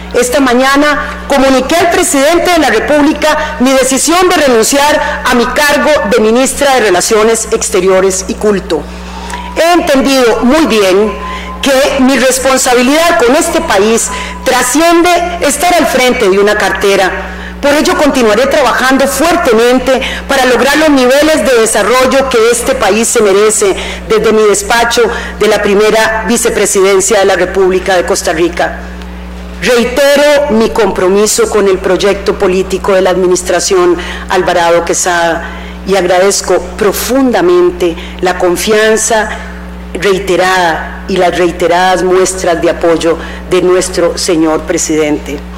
Esta mañana comuniqué al presidente de la República mi decisión de renunciar a mi cargo de ministra de Relaciones Exteriores y Culto. He entendido muy bien que mi responsabilidad con este país trasciende estar al frente de una cartera. Por ello continuaré trabajando fuertemente para lograr los niveles de desarrollo que este país se merece desde mi despacho de la primera vicepresidencia de la República de Costa Rica. Reitero mi compromiso con el proyecto político de la administración Alvarado Quesada y agradezco profundamente la confianza reiterada y las reiteradas muestras de apoyo de nuestro señor presidente.